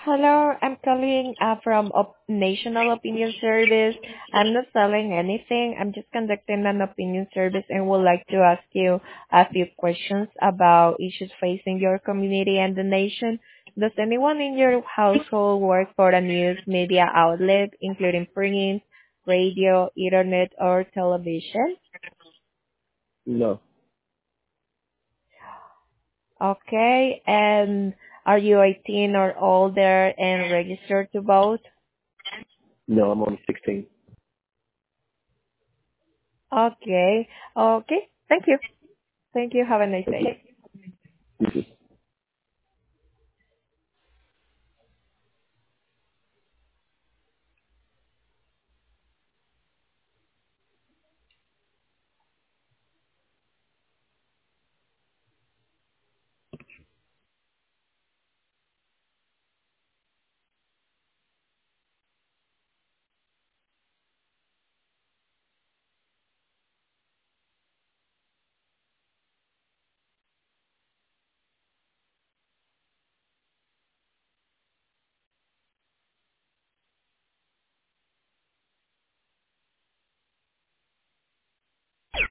Hello, I'm calling from National Opinion Service. I'm not selling anything. I'm just conducting an opinion service and would like to ask you a few questions about issues facing your community and the nation. Does anyone in your household work for a news media outlet, including print, radio, internet, or television? No, Okay, and are you 18 or older and registered to vote? no, I'm only 16. Okay. Okay. Thank you. Thank you. Have a nice Thank you. day. You too.